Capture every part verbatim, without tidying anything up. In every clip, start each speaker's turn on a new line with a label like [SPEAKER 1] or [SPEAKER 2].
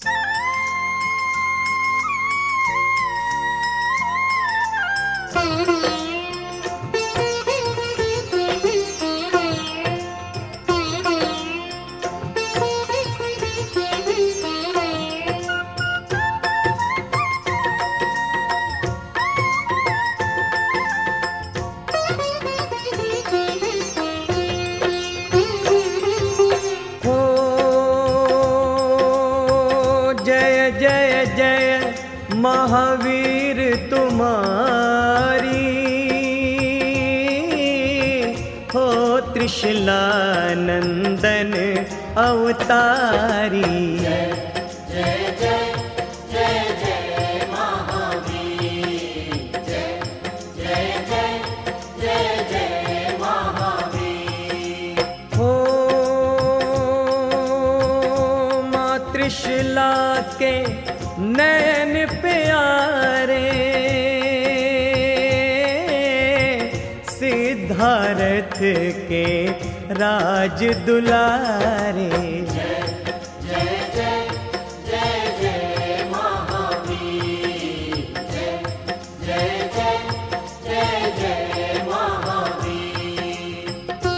[SPEAKER 1] महावीर तुम्हारी हो त्रिशूलानंदन अवतारी।
[SPEAKER 2] जय जय जय जय जय महावीर, जय जय जय जय जय महावीर।
[SPEAKER 1] हो माँ त्रिशूला के नैन प्यारे, सिद्धार्थ के राज दुलारे।
[SPEAKER 2] जय जय जय जय जय महावीर, जय जय जय जय जय महावीर।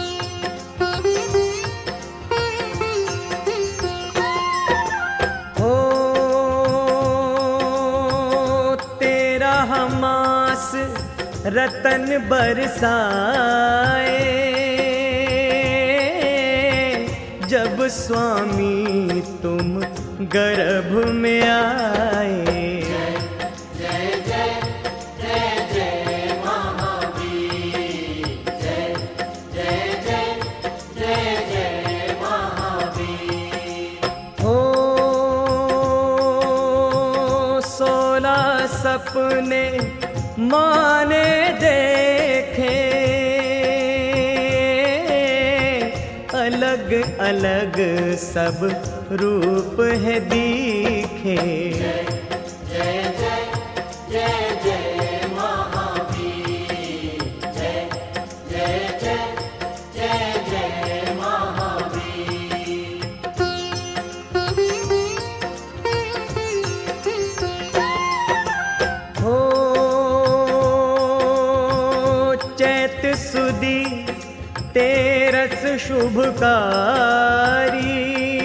[SPEAKER 1] हो तेरा हमास रतन बरसाए, जब स्वामी तुम गर्भ में आए।
[SPEAKER 2] जय जय जय जय जय महावीर, जय जय जय जय जय महावीर।
[SPEAKER 1] हो सोलह सपने माने देखे, अलग अलग सब रूप है दिखे।
[SPEAKER 2] जय जय जय जय जय महावीर, जय जय जय जय जय महावीर।
[SPEAKER 1] हो चैत सुदी तेरस शुभकारी,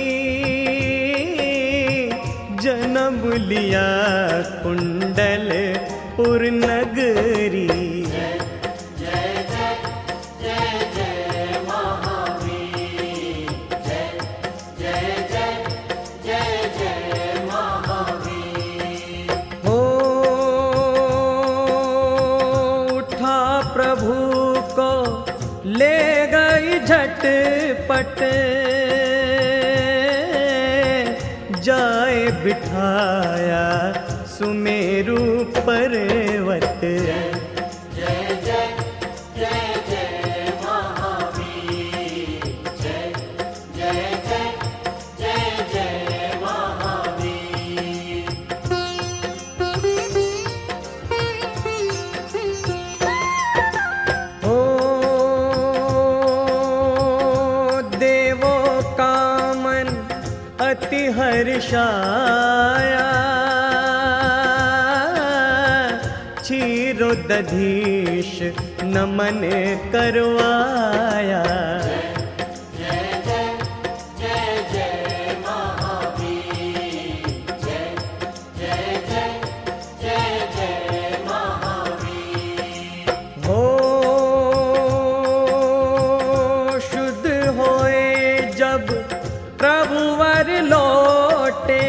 [SPEAKER 1] जन्म लिया कुंडलपुर नगरी।
[SPEAKER 2] जय जय जय जय जय महावीर, जय जय जय जय जय महावीर।
[SPEAKER 1] हो उठा प्रभु को ले गई झटपट, जाए बिठाया सुमेरु पर्वत।
[SPEAKER 2] जय जय जय जय जय महावीर, जय जय जय जय जय महावीर।
[SPEAKER 1] हो देवो कामन अति हर्षाया, क्षीरोदधीश नमन करवाया।
[SPEAKER 2] जय जय जय जय महावीर, जय जय जय जय जय महावीर।
[SPEAKER 1] हो शुद्ध होए जब प्रभुवर लौटे,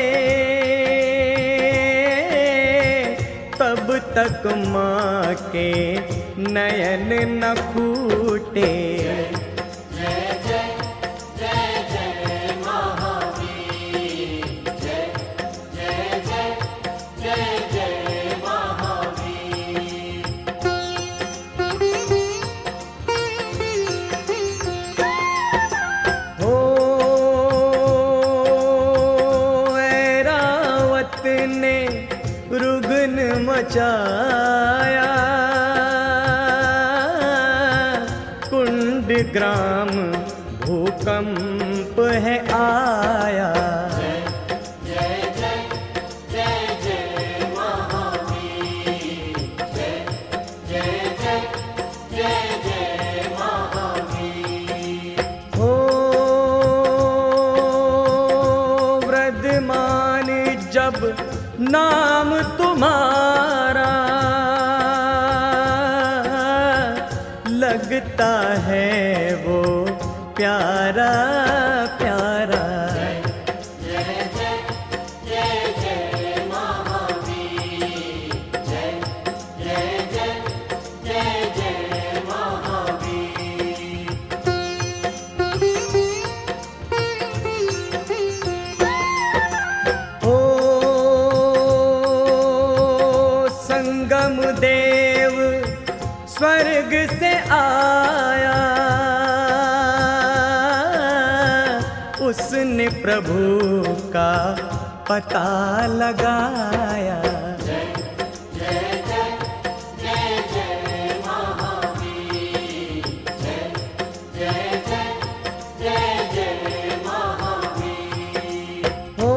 [SPEAKER 1] तब तक माँ के नयन न फूटे।
[SPEAKER 2] जय जय जय जय महावीर, जय जय जय जय जय महावीर।
[SPEAKER 1] हो ऐरावत ने रुगन मचाया, कुंड ग्राम भूकंप है आया।
[SPEAKER 2] जय जय जय
[SPEAKER 1] जब नाम तुम्हारा लगता है वो प्यारा प्यारा।
[SPEAKER 2] जय जय जय जय महावीर, जय जय जय जय जय महावीर।
[SPEAKER 1] ओ संगम देव स्वर्ग से आया, उसने प्रभु का पता लगाया।
[SPEAKER 2] जय जय जय जय जय महावीर, जय जय जय जय जय महावीर।
[SPEAKER 1] हो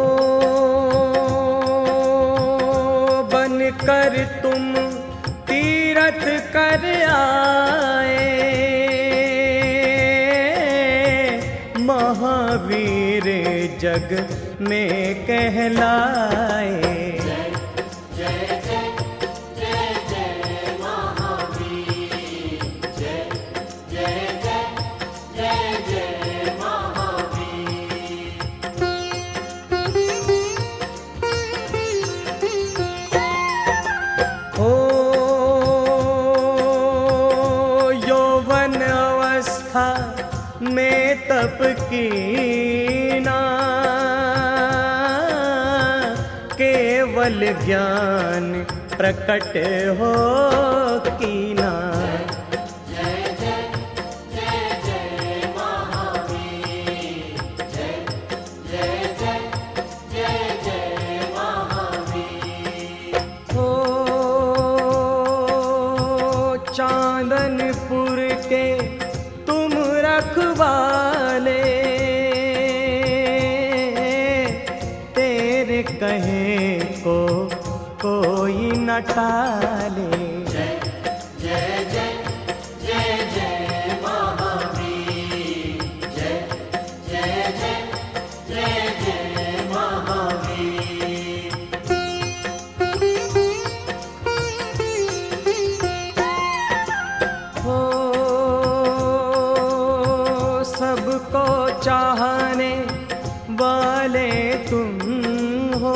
[SPEAKER 1] बनकर तुम तीरथ कर आए, महावीर जग में कहलाए।
[SPEAKER 2] जय जय जय जय जय महावीर, जय जय जय जय जय महावीर।
[SPEAKER 1] हो यौवन अवस्था में तप कीना, केवल ज्ञान प्रकट हो कीना।
[SPEAKER 2] जय जय जय जय महावीर, जय जय जय जय जय महावीर।
[SPEAKER 1] हो चांदनपुर के तुम रखवाले, तेरे कहे को कोई न टाले।
[SPEAKER 2] जय जय जय जय जय महावीर, जय जय जय जय जय महावीर।
[SPEAKER 1] हो सबको चाहने वाले तुम हो,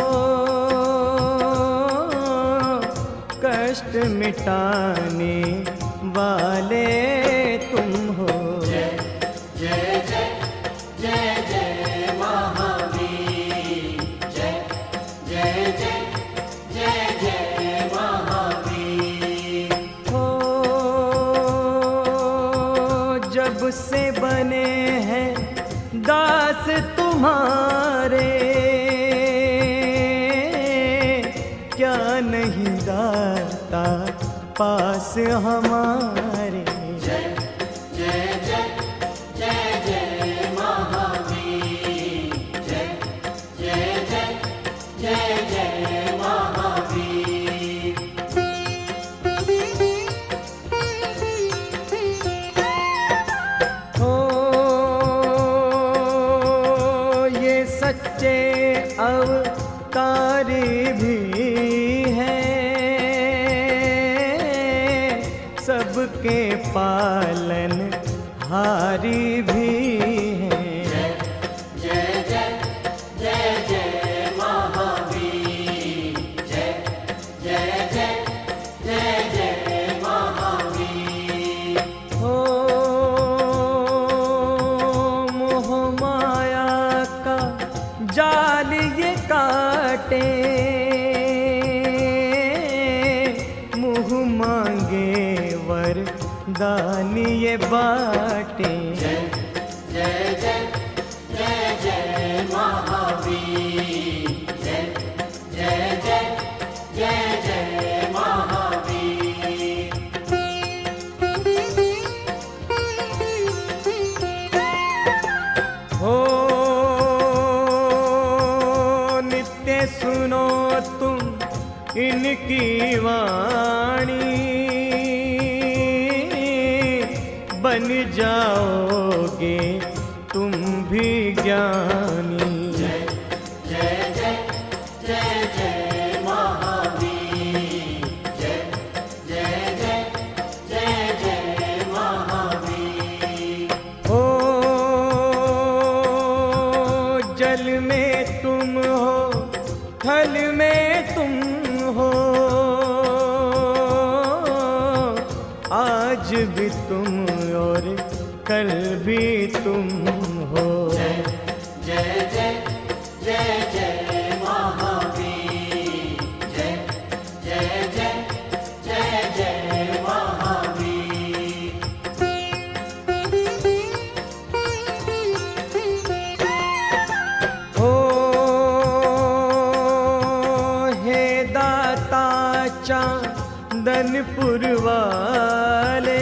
[SPEAKER 1] कष्ट मिटाने वाले तुम हो।
[SPEAKER 2] जय जय जय जय जय महावीर, जय जय जय जय जय महावीर।
[SPEAKER 1] हो जब से बने हैं दास तुम्हारे, क्या नहीं दाता पास हमारे।
[SPEAKER 2] जय जय जय जय जय महावीर, जय जय जय जय जय महावीर।
[SPEAKER 1] हो ये सच्चे अवतार भी हैं, सबके पालन हारी भी हैं।
[SPEAKER 2] जय जय जय जय महावीर, जय जय जय जय जय महावीर।
[SPEAKER 1] हो मोह माया का जाल ये काटे, मुँह मांगे वरदान ये बाटे।
[SPEAKER 2] जय जय जय जय जय महावीर, जय जय जय जय जय महावीर।
[SPEAKER 1] हो नित्य सुनो तुम इनकी वाणी, बन जाओगे तुम भी ज्ञानी।
[SPEAKER 2] जय जय जय जय
[SPEAKER 1] खल में तुम हो, आज भी तुम और कल भी तुम हो।
[SPEAKER 2] जय जय जय जय जय महावीर, जय जय जय जय जय महावीर।
[SPEAKER 1] ओ हे दाता चांदनपुर वाले,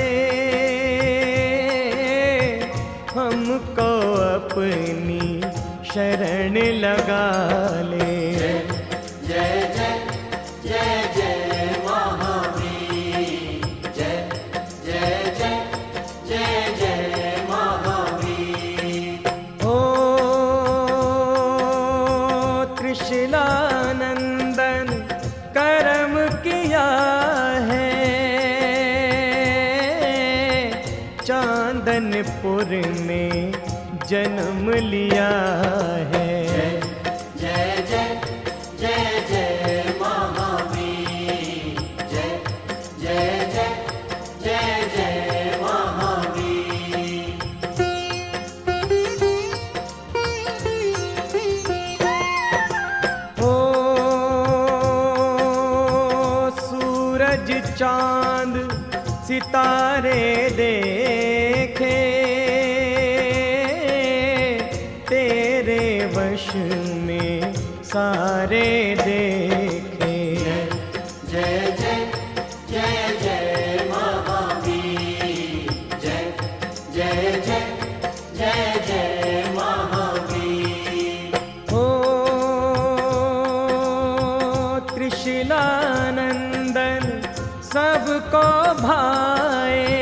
[SPEAKER 1] हमको अपनी शरण लगा ले।
[SPEAKER 2] जय जय जय जय महावीर, जय जय जय जय जय महावीर।
[SPEAKER 1] ओ त्रिशूलानंदन कर्म किया है, चांदनपुर में जन्म लिया है।
[SPEAKER 2] जय जय जय जय महावीर, जय जय जय जय जय महावीर।
[SPEAKER 1] ओ सूरज चांद सितारे देखे, तेरे वश में सारे देखे।
[SPEAKER 2] जय जय जय जय महावीर, जय जय जय जय जय महावीर।
[SPEAKER 1] ओ त्रिशूलानंदन सबको भाए,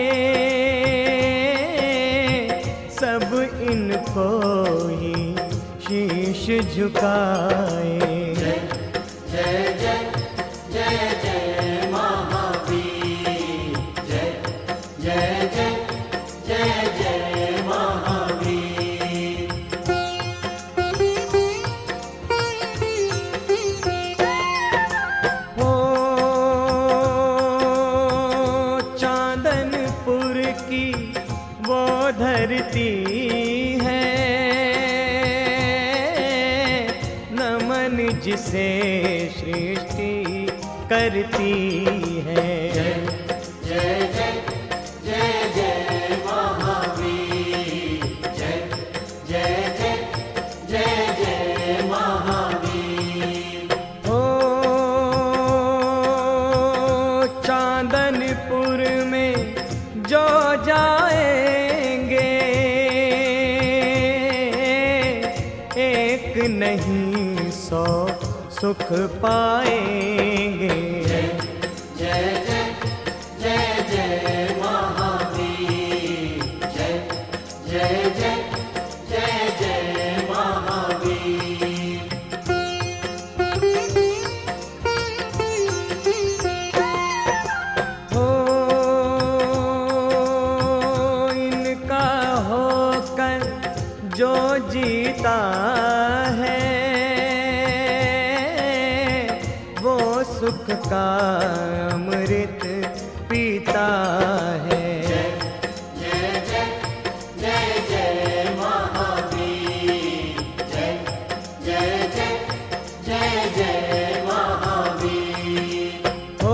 [SPEAKER 1] सब इनको ही शीश झुकाए।
[SPEAKER 2] जय जय जय जय जय महावीर, जय जय जय जय जय महावीर।
[SPEAKER 1] ओ चांदनपुर की वो धरती है, नमन जिसे सृष्टि करती है।
[SPEAKER 2] जय जय जय जय महावीर, जय जय जय जय जय महावीर।
[SPEAKER 1] ओ चांदनपुर में जो जाएंगे, एक नहीं सौ सुख पाएंगे।
[SPEAKER 2] जय जय जय जय महावीर, जय जय जय जय जय महावीर।
[SPEAKER 1] हो इनका होकर जो जीता है, वो सुख का अमृत पीता है।
[SPEAKER 2] जय जय जय जय महावीर, जय जय जय जय जय महावीर।
[SPEAKER 1] हो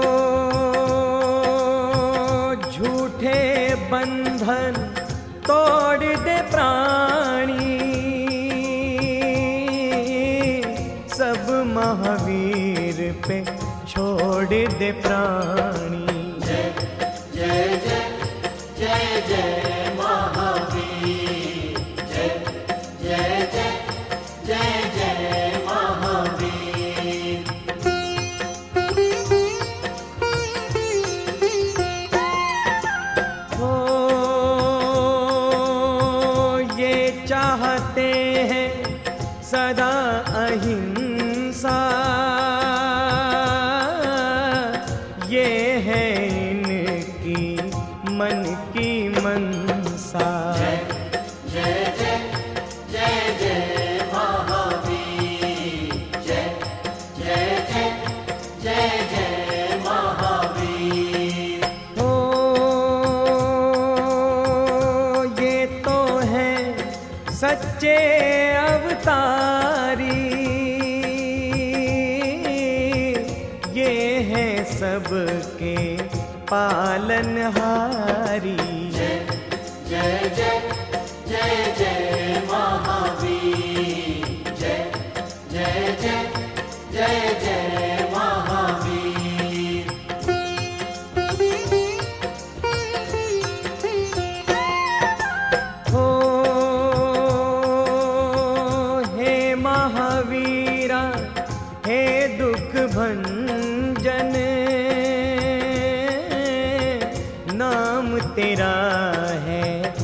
[SPEAKER 1] झूठे बंधन तोड़ दे प्राणी, सब महावीर पे छोड़ दे प्राणी।
[SPEAKER 2] जय जय जय जय जय महावीर, जय जय जय जय जय महावीर।
[SPEAKER 1] हो ये चाहते हैं सदा अहिंसा, ये है इनकी मन की मनसा।
[SPEAKER 2] जय जय जय जय जय महावीर, जय
[SPEAKER 1] पालनहारी।
[SPEAKER 2] जय जय जय जय जय महावीर, जय जय जय जय जय महावीर।
[SPEAKER 1] हो हे महावीरा, हे दुख भंजन, नाम तेरा है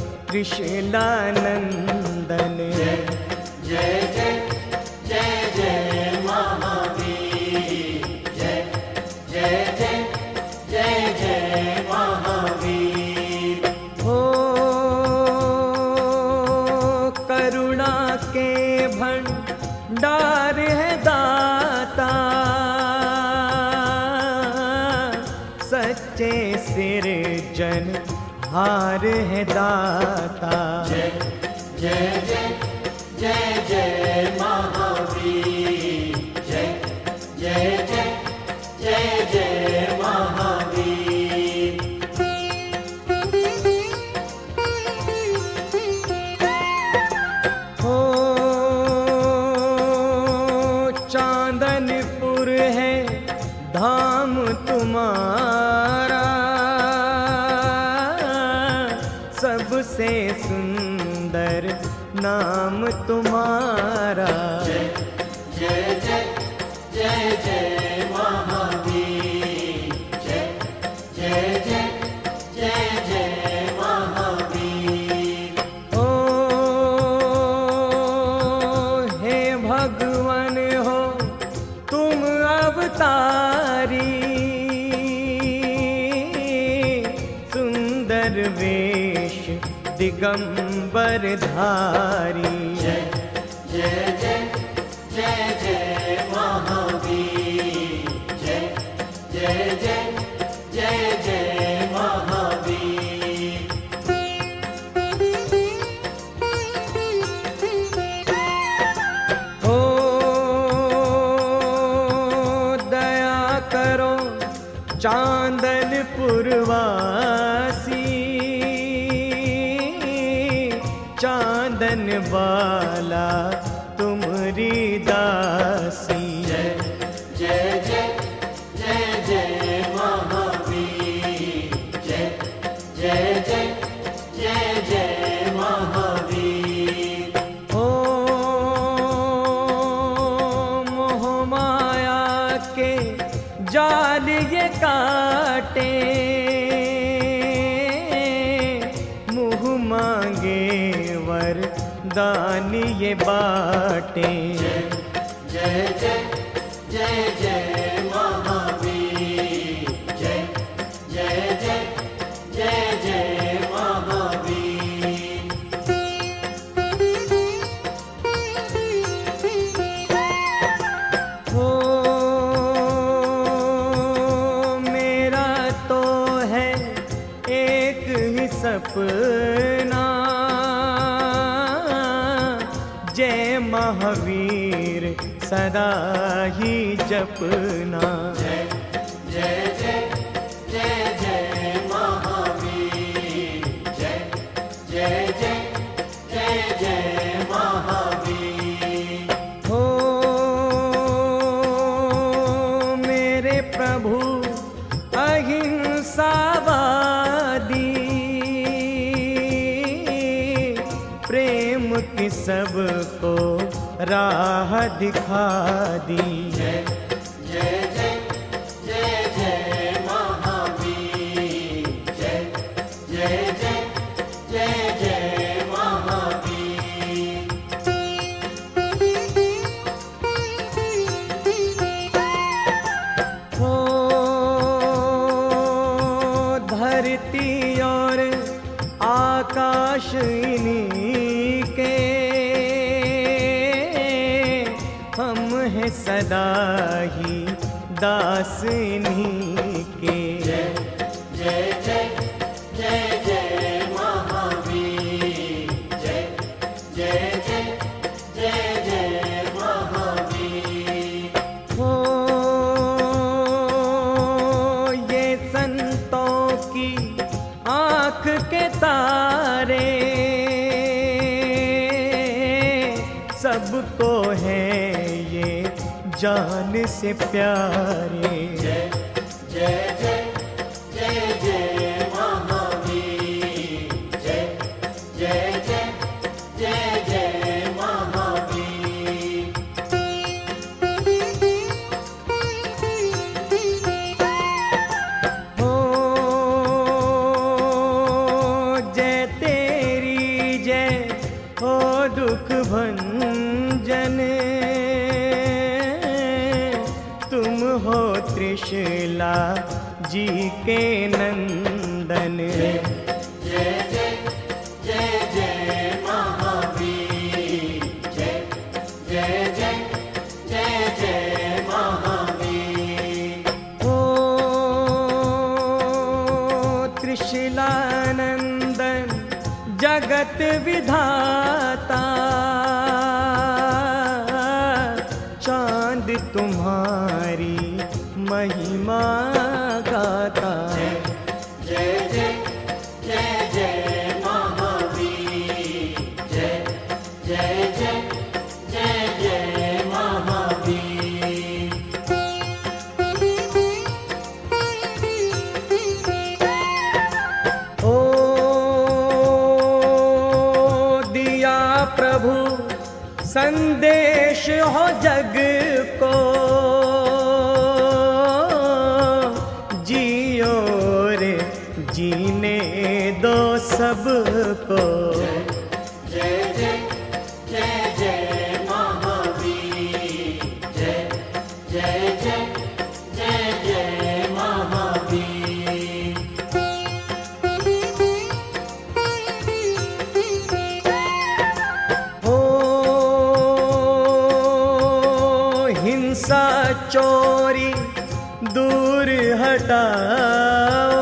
[SPEAKER 1] कृष्णानंदन।
[SPEAKER 2] जय जय जय जय जय महावीर, जय जय जय जय जय महावीर।
[SPEAKER 1] हो करुणा के भंडार है दाता, सच्चे सिरजन हार है दाता।
[SPEAKER 2] जय जय जय जय जय महावीर, जय जय जय जय जय महावीर।
[SPEAKER 1] हो चांदनपुर है धाम तुम्हारा, सबसे सुंदर नाम तुम्हारा।
[SPEAKER 2] जय जय जय जय जय महावीर, जय जय जय जय जय महावीर।
[SPEAKER 1] ओ हे भगवान हो तुम अवतारी, सुंदर वेश दिगंबर धारी।
[SPEAKER 2] जय जय जय जय जय महावीर, जय जय जय जय जय महावीर।
[SPEAKER 1] हो दया करो चांदनपुर वासी, चांदन वाला तुम्हारी दासी।
[SPEAKER 2] जय जय जय जय जय महावीर, जय जय जय जय जय महावीर।
[SPEAKER 1] हो मोह माया के जाल ये काटे, मुँह मांगे वरदान ये बाटे।
[SPEAKER 2] जय जय जय जय जय महावीर, जय जय जय जय जय महावीर।
[SPEAKER 1] हो मेरा तो है एक ही सपना, जय महावीर सदा ही जपना।
[SPEAKER 2] जय जय जय जय जय महावीर, जय जय जय जय जय महावीर।
[SPEAKER 1] हो मेरे प्रभु अहिंसावादी, प्रेम की सबको राह दिखा दी।
[SPEAKER 2] जय जय जय जय जय महावीर, जय जय जय जय जय महावीर।
[SPEAKER 1] हो धरती और आकाश इन्हीं के, हम हैं सदा ही दास इन्हीं के।
[SPEAKER 2] जय जय जय जय जय महावीर, जय जय जय जय जय महावीर।
[SPEAKER 1] हो ये संतों की जान से प्यारे।
[SPEAKER 2] जय जय जय जय जय महावीर, जय जय जय जय जय महावीर।
[SPEAKER 1] हो जय तेरी जय हो दुख भंजन, तुम हो त्रिशला जी के नंदन।
[SPEAKER 2] जय जय जय जय महावीर, जय जय जय जय जय महावीर।
[SPEAKER 1] ओ त्रिशलानंदन जगत विधाता, चांद तुम्हारी महिमा गाता।
[SPEAKER 2] जय जय जय जय महावीर, जय जय जय जय जय महावीर।
[SPEAKER 1] ओ दिया प्रभु संदेश हो जग को, जियो रे जीने दो सबको।
[SPEAKER 2] जय जय जय जय महावीर, जय जय जय जय जय महावीर।
[SPEAKER 1] हो हिंसा चोरी दूर हटाओ,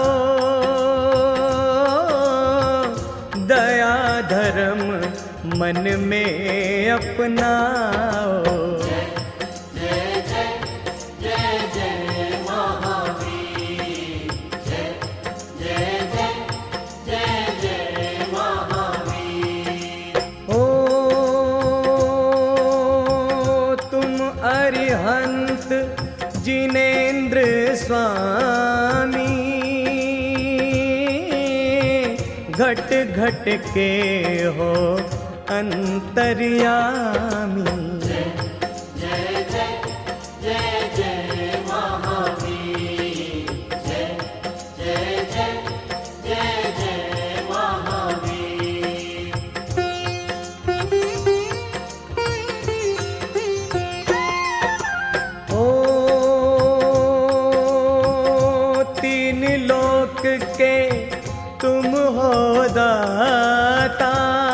[SPEAKER 1] दया धर्म मन में अपनाओ।
[SPEAKER 2] जय जय जय जय महावीर, जय जय जय जय जय महावीर।
[SPEAKER 1] ओ तुम अरिहंत जिनेन्द्र स्वामी, घट घट के हो अंतर्यामी।
[SPEAKER 2] जय जय जय जय जय महावीर, जय जय जय जय जय महावीर।
[SPEAKER 1] ओ तीन लोक के तुम हो दाता,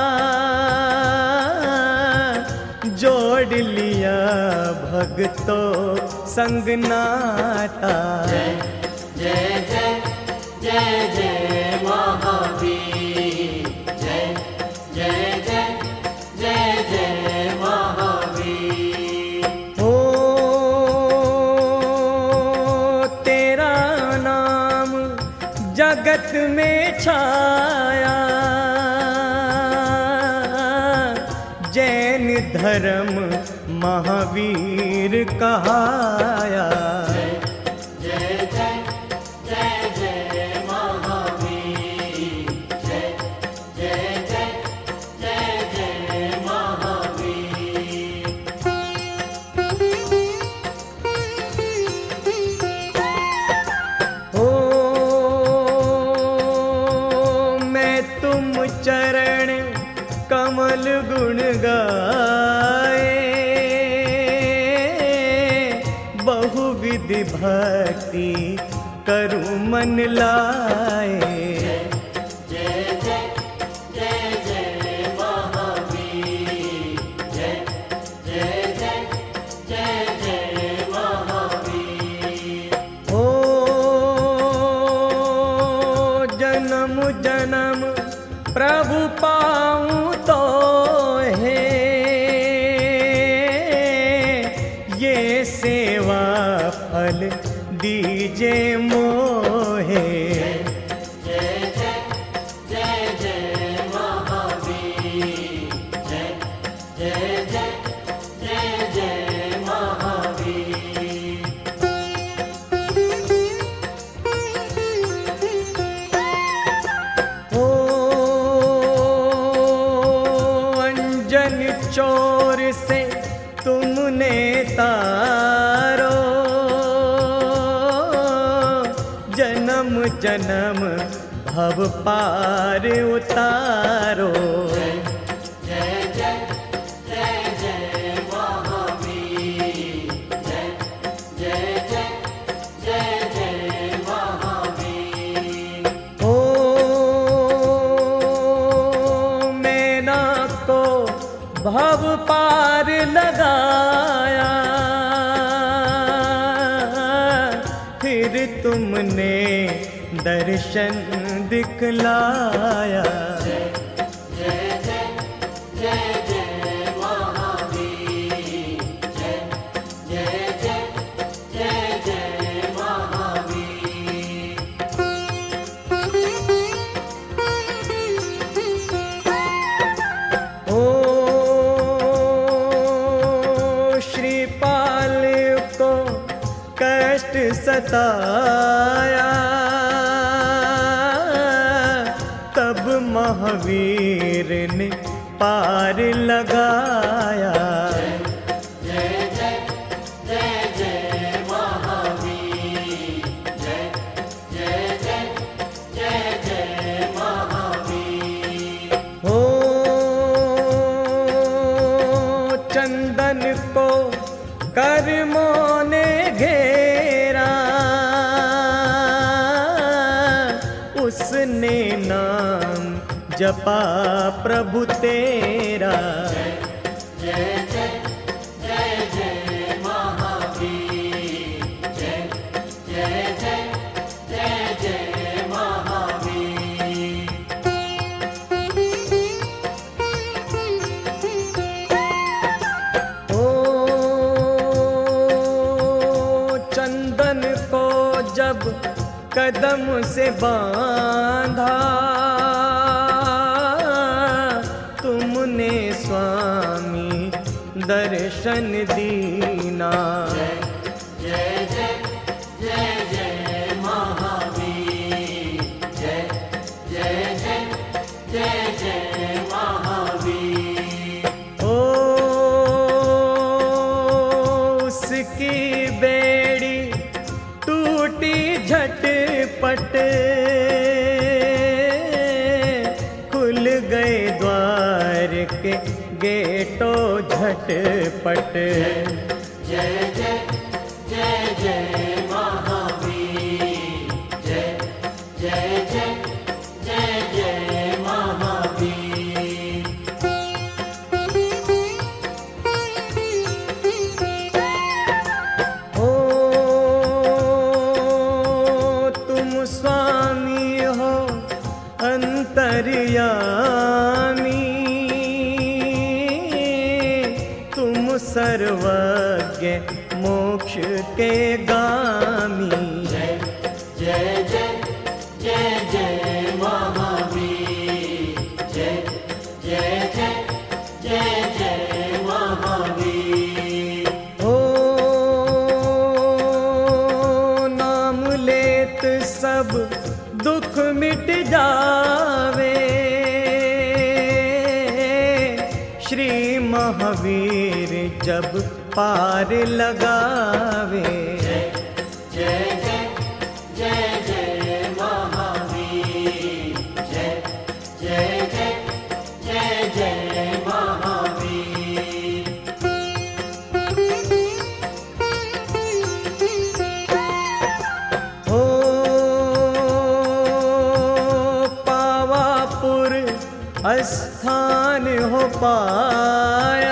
[SPEAKER 1] जोड़ लिया भक्तों संग नाता।
[SPEAKER 2] जय जय जय जय जय महावीर, जय जय जय जय जय महावीर।
[SPEAKER 1] ओ तेरा नाम जगत में छाया, जैन धर्म महावीर कहाया।
[SPEAKER 2] जय जय जय जय जय महावीर, जय जय जय जय जय महावीर।
[SPEAKER 1] हो मैं तुम चरण कमल गुण गाए, बहुविध भक्ति करूं मन लाए।
[SPEAKER 2] जय जय जय जय महावीर, जय जय जय जय जय महावीर।
[SPEAKER 1] ओ जन्म जन्म प्रभु पाऊं तो है, ये सेवा फल दीजे मोहे।
[SPEAKER 2] जय जय जय जय महावीर, जय जय जय जय जय महावीर।
[SPEAKER 1] तुमने तारो जन्म जन्म भव पार उतारो।
[SPEAKER 2] जय जय जय जय महावीर, जय जय जय जय जय महावीर।
[SPEAKER 1] ओ मैना को भव पार लगाया, फिर तुमने दर्शन दिखलाया।
[SPEAKER 2] जय जय जय जय महावीर, जय जय जय जय जय महावीर।
[SPEAKER 1] ओ श्रीपाल को कष्ट सताया, तब महावीर ने पार लगाया।
[SPEAKER 2] जय जय जय जय महावीर, जय जय जय जय जय महावीर।
[SPEAKER 1] हो चंदन को कर्मों ने घेरा, उसने नाम जपा प्रभु तेरा।
[SPEAKER 2] जय जय जय जय महावीर, जय जय जय जय जय महावीर।
[SPEAKER 1] ओ चंदन को जब कदम से बांधा, तुमने स्वामी दर्शन दीना।
[SPEAKER 2] जय जय जय जय महावीर, जय जय जय जय जय महावीर।
[SPEAKER 1] ओ उसकी बेड़ी टूटी झटपट, खुल गए द्वार के गेटो झटपट।
[SPEAKER 2] जय जय जय जय महावीर, जय जय जय जय जय महावीर।
[SPEAKER 1] ओ तुम स्वामी हो अंतर्यामी, तुम सर्वज्ञ मोक्ष के गामी।
[SPEAKER 2] जय जय जय जय जय महावीर, जय जय जय जय जय महावीर।
[SPEAKER 1] ओ नाम लेत सब दुख मिट जावे, श्री महावीर जब पार लगावे।
[SPEAKER 2] जय जय जय जय जय महावीर, जय जय जय जय जय महावीर।
[SPEAKER 1] ओ पावापुर स्थान हो पाया,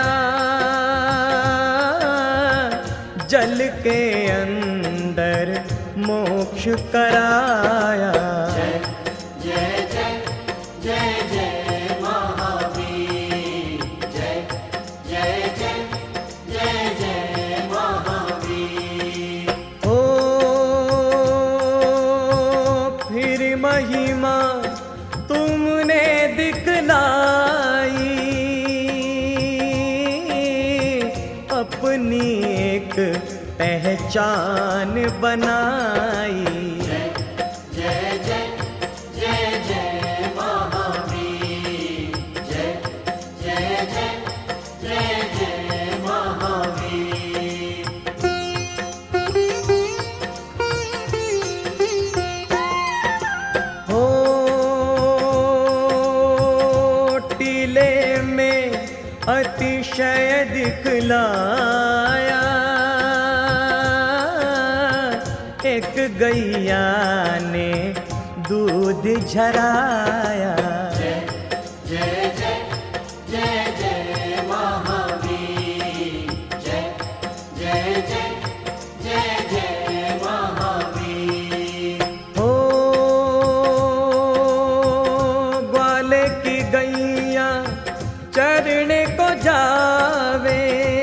[SPEAKER 1] जल के अंदर मोक्ष कराया।
[SPEAKER 2] जय जय जय जय जय महावीर, जय जय जय जय जय महावीर।
[SPEAKER 1] ओ फिर महिमा तुमने दिखलाई, अपनी एक पहचान बनाई।
[SPEAKER 2] जय जय जय जय जय महावीर, जय जय जय जय जय महावीर।
[SPEAKER 1] दिखलाया, एक गैया ने दूध झराया।
[SPEAKER 2] जय जय जय जय जय महावीर, जय जय जय जय जय महावीर।
[SPEAKER 1] हो ग्वाले की गैया चरने को जावे,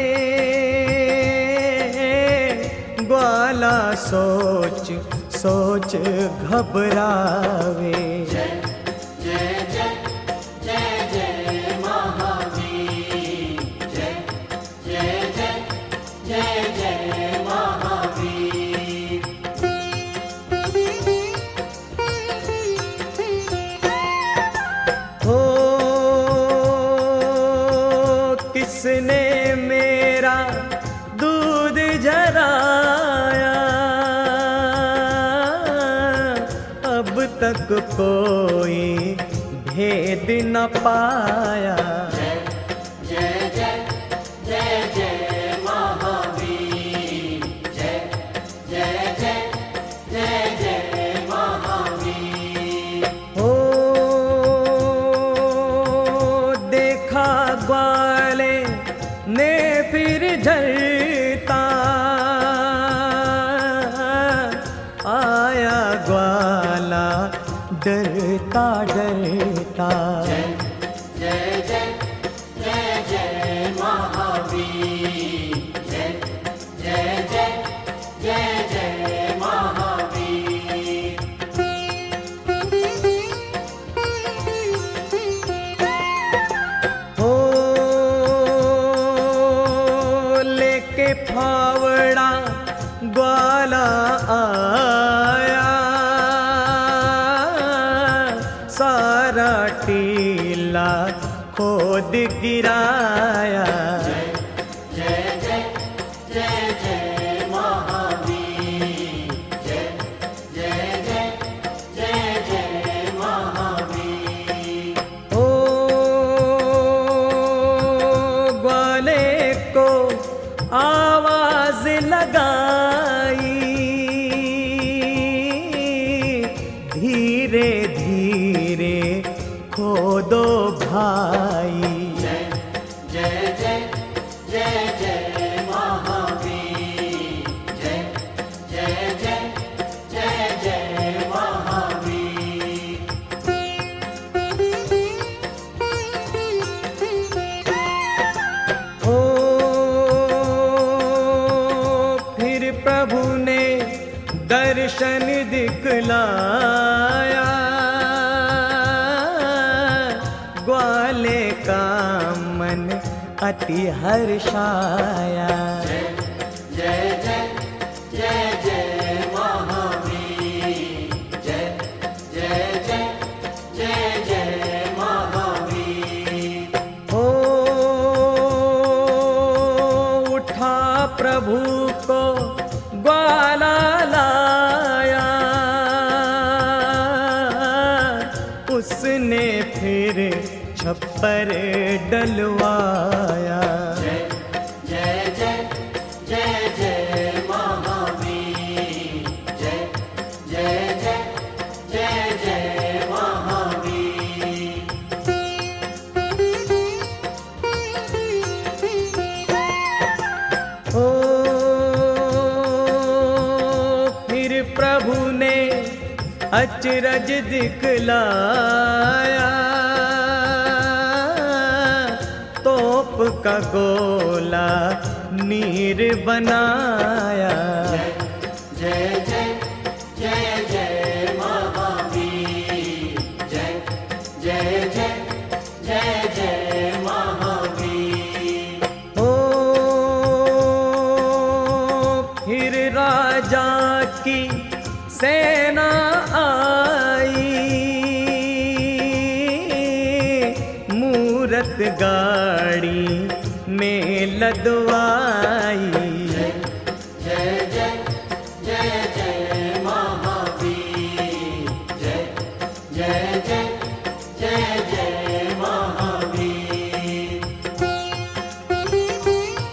[SPEAKER 1] ग्वाला सोच सोच घबरावे।
[SPEAKER 2] जय जय जय जय जय महावीर, जय जय जय जय जय महावीर।
[SPEAKER 1] हो किसने मेरा दूध झराया, अब तक कोई भेद न पाया।
[SPEAKER 2] जय जय जय जय जय महावीर, जय जय जय जय जय महावीर।
[SPEAKER 1] हो देखा ग्वाले ने फिर झरता, आया ग्वाला डरता डरता।
[SPEAKER 2] जय जय जय जय जय महावीर, जय जय जय जय जय महावीर।
[SPEAKER 1] हो लेके फावड़ा ग्वाला आया, सारा टीला खोद गिराया।
[SPEAKER 2] जय जय जय जय जय महावीर, जय जय जय जय जय महावीर।
[SPEAKER 1] ओ ग्वाले को आवाज लगाई, धीरे धीरे खोदो भाई।
[SPEAKER 2] जय जय जय जय जय महावीर, जय जय जय जय जय महावीर।
[SPEAKER 1] ओ फिर प्रभु ने दर्शन दिखलाया, ग्वाले का मन अति हर्षाया।
[SPEAKER 2] जय जय जय जय जय महावीर, जय जय जय जय जय महावीर।
[SPEAKER 1] हो उठा प्रभु को ग्वाला लाया, उसने फिर छप्पर डलवाया।
[SPEAKER 2] जय जय जय जय जय महावीर, जय जय जय जय जय महावीर।
[SPEAKER 1] ओ फिर प्रभु ने अचरज दिखलाया, तोप का गोला नीर बनाया।
[SPEAKER 2] जय जय जय जय महावीर, जय जय जय जय जय महावीर।
[SPEAKER 1] ओ फिर राजा की सेना आई, मूरत गाड़ी में लदवाई।
[SPEAKER 2] जय जय जय जय महावीर, जय जय जय जय जय महावीर।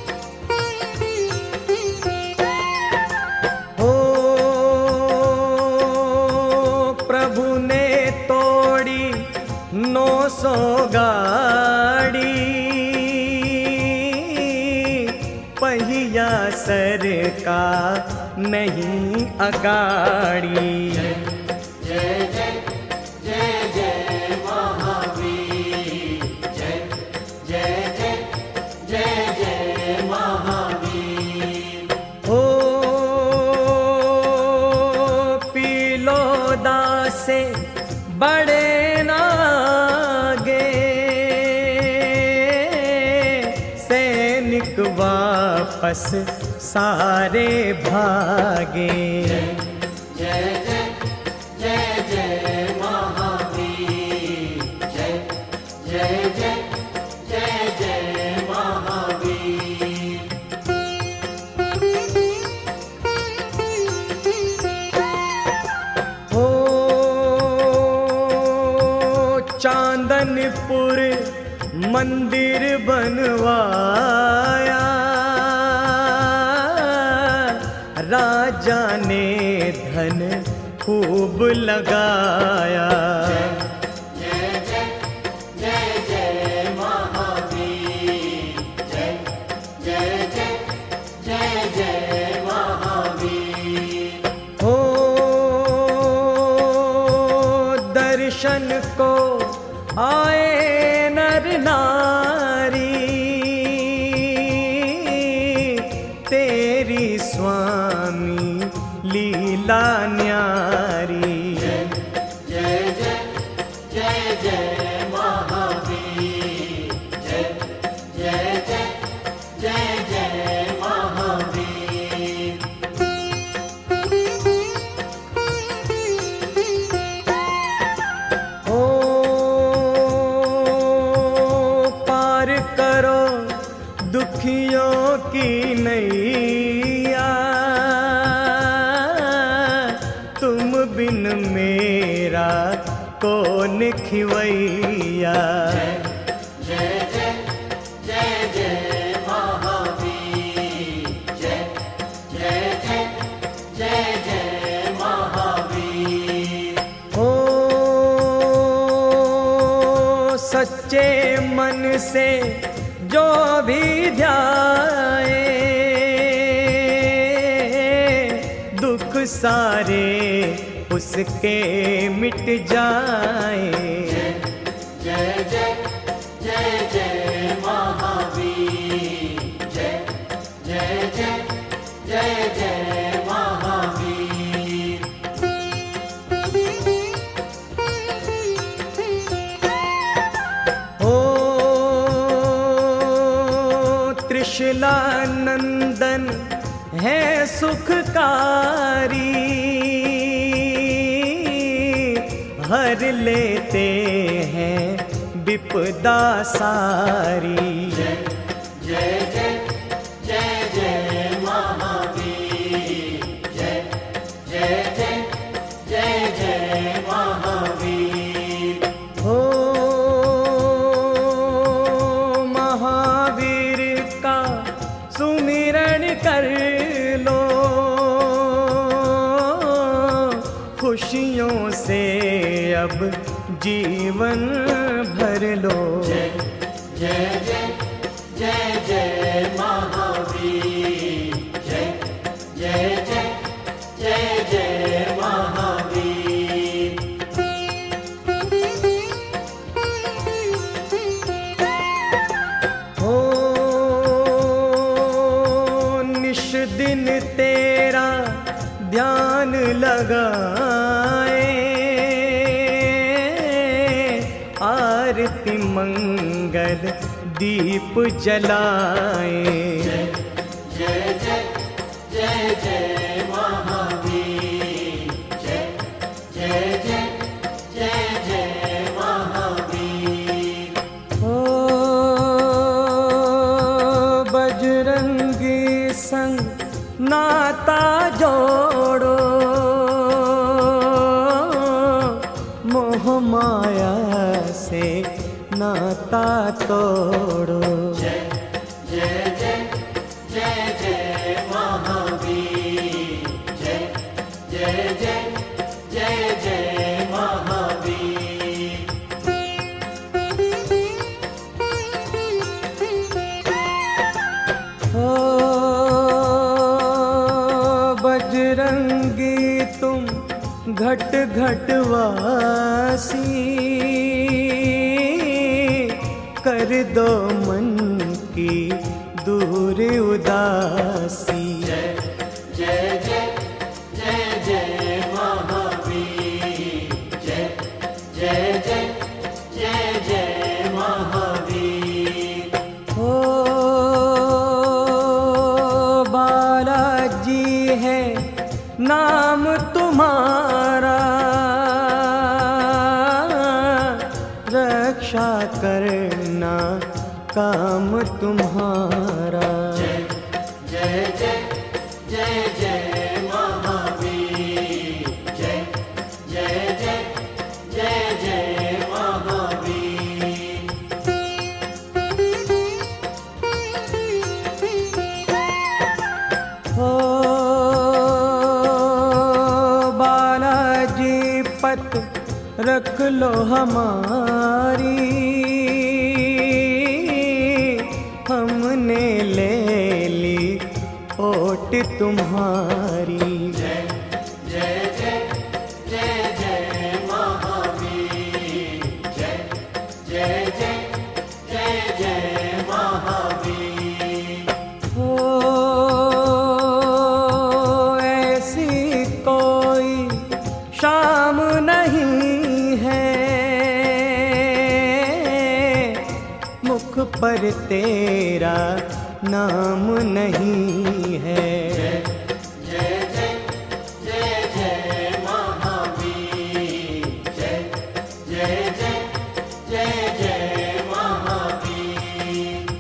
[SPEAKER 1] का नहीं अगाड़ी।
[SPEAKER 2] जय जय जय जय महावीर, जय जय जय जय जय महावीर।
[SPEAKER 1] हो पीलो दासे बड़े नागे, सैनिक वापस सारे भागे।
[SPEAKER 2] जय जय जय जय महावीर, जय जय जय जय जय महावीर।
[SPEAKER 1] हो चांदनपुर मंदिर बनवाया, राजा ने धन खूब लगाया।
[SPEAKER 2] जय जय जय जय महावीर, जय जय जय जय जय महावीर।
[SPEAKER 1] हो दर्शन को आए नर नारी, तेरी स्वामी लीला न्यारी।
[SPEAKER 2] जय जय जय जय महावीर, जय जय जय जय जय महावीर।
[SPEAKER 1] ओ पार करो दुखियों की नैया, तुम बिन मेरा कौन खिवैया।
[SPEAKER 2] जय जय जय जय महावीर, जय जय जय जय जय महावीर।
[SPEAKER 1] हो सच्चे मन से जो भी ध्याए, दुख सारे उसके मिट जाए।
[SPEAKER 2] जय जय जय जय महावीर, जय जय जय जय जय महावीर।
[SPEAKER 1] हो त्रिशला नंदन है सुखकारी, हर लेते हैं विपदा सारी।
[SPEAKER 2] जय जय जय जय जय महावीर, जय जय जय जय जय महावीर।
[SPEAKER 1] हो महावीर का सुमिरन कर लो, खुशियों से अब जीवन भर लो।
[SPEAKER 2] जय जय जय जय जय महावीर, जय जय जय जय जय महावीर।
[SPEAKER 1] हो निश दिन तेरा ध्यान लगाए, आरती मंगल दीप जलाए।
[SPEAKER 2] जय जय जय जय जय महावीर, जय जय जय जय जय महावीर।
[SPEAKER 1] हो बजरंगी संग नाता जोड़ो, मोह माया से नाता तोड़ो।
[SPEAKER 2] जय जय जय जय जय महावीर, जय जय जय जय जय महावीर।
[SPEAKER 1] हो बजरंगी तुम घट घट वासी, कर दो मन की दूर उदासी।
[SPEAKER 2] जय जय जय जय जय महावीर, जय जय जय जय जय महावीर।
[SPEAKER 1] हो बालाजी है नाम तुम्हारा, रक्षा करना काम तुम्हारा।
[SPEAKER 2] जय जय जय जय जय महावीर, जय जय जय जय जय महावीर।
[SPEAKER 1] हो बालाजी पत रख लो हमारी, हमने ले ली ओट तुम्हारी।
[SPEAKER 2] जय जय जय जय जय महावीर, जय जय जय जय जय महावीर।
[SPEAKER 1] हो ऐसी कोई शाम नहीं है, मुख पर तेरा नाम नहीं है।
[SPEAKER 2] जय जय जय जय जय महावीर, जय जय जय जय जय महावीर।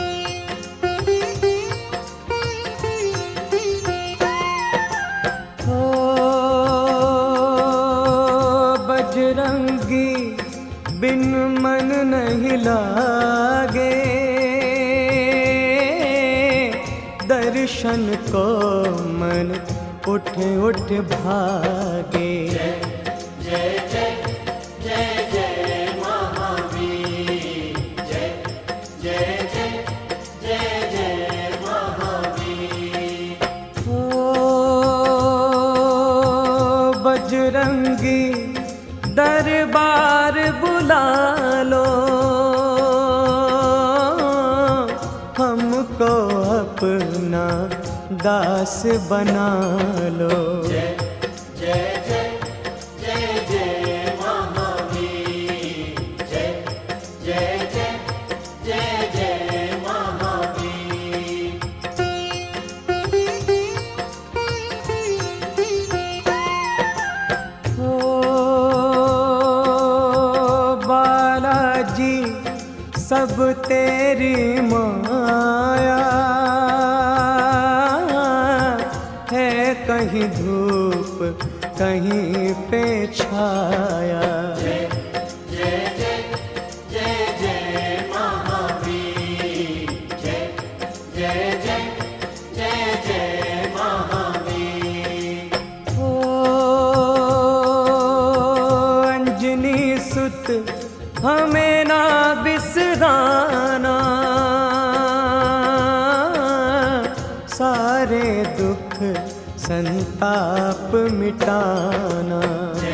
[SPEAKER 1] हो बजरंगी बिन मन नहीं लागे, दर्शन को मन उठ उठ भागे।
[SPEAKER 2] जय जय जय जय जय महावीर, जय जय जय जय जय महावीर।
[SPEAKER 1] हो बजरंगी दरबार बुला लो, हमको अपना दास बना लो।
[SPEAKER 2] जय जय जय जय जय महावीर, जय जय जय जय जय महावीर।
[SPEAKER 1] हो बालाजी सब तेरी माया है, कहीं धूप कहीं पे छाया।
[SPEAKER 2] जय जय जय जय जय महावीर, जय जय जय जय जय महावीर।
[SPEAKER 1] हो अंजनी सुत हमें ना बिसराना, सारे दुख संताप मिटाना।